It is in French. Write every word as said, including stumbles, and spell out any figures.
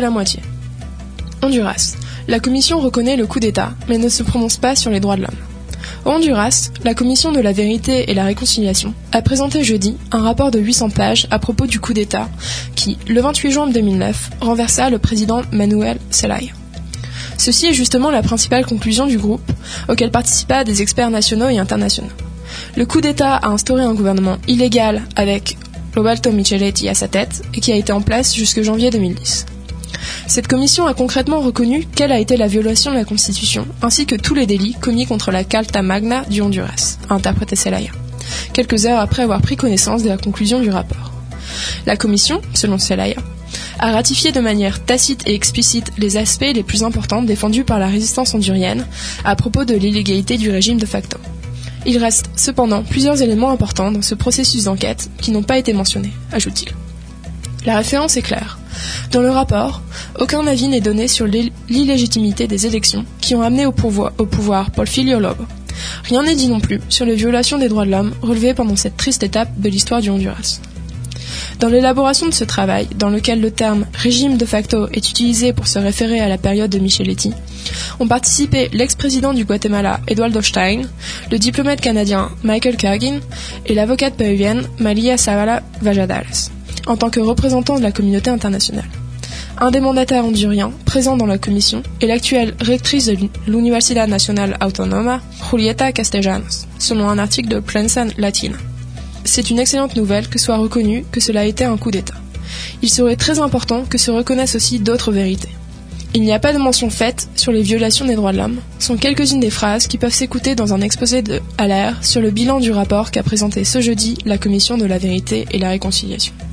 la moitié. Honduras. La Commission reconnaît le coup d'État, mais ne se prononce pas sur les droits de l'homme. Au Honduras, la Commission de la Vérité et la Réconciliation a présenté jeudi un rapport de huit cents pages à propos du coup d'État qui, le vingt-huit juin deux mille neuf, renversa le président Manuel Zelaya. Ceci est justement la principale conclusion du groupe, auquel participa des experts nationaux et internationaux. Le coup d'État a instauré un gouvernement illégal avec Roberto Micheletti à sa tête et qui a été en place jusque janvier deux mille dix. Cette commission a concrètement reconnu quelle a été la violation de la Constitution, ainsi que tous les délits commis contre la Carta Magna du Honduras, a interprété Zelaya, quelques heures après avoir pris connaissance de la conclusion du rapport. La commission, selon Zelaya, a ratifié de manière tacite et explicite les aspects les plus importants défendus par la résistance hondurienne à propos de l'illégalité du régime de facto. Il reste cependant plusieurs éléments importants dans ce processus d'enquête qui n'ont pas été mentionnés, ajoute-t-il. La référence est claire. Dans le rapport, aucun avis n'est donné sur l'illégitimité des élections qui ont amené au pouvoir, au pouvoir Porfirio Lobo. Rien n'est dit non plus sur les violations des droits de l'homme relevées pendant cette triste étape de l'histoire du Honduras. Dans l'élaboration de ce travail, dans lequel le terme « régime de facto » est utilisé pour se référer à la période de Micheletti, ont participé l'ex-président du Guatemala, Eduardo Stein, le diplomate canadien Michael Kagan et l'avocate péruvienne María Zavala Valladares, en tant que représentant de la communauté internationale. Un des mandataires honduriens présents dans la commission est l'actuelle rectrice de l'Universidad Nacional Autónoma, Julieta Castellanos, selon un article de Prensa Latina. C'est une excellente nouvelle que soit reconnu que cela a été un coup d'État. Il serait très important que se reconnaissent aussi d'autres vérités. Il n'y a pas de mention faite sur les violations des droits de l'homme, sont quelques-unes des phrases qui peuvent s'écouter dans un exposé de à l'air sur le bilan du rapport qu'a présenté ce jeudi la Commission de la Vérité et la Réconciliation.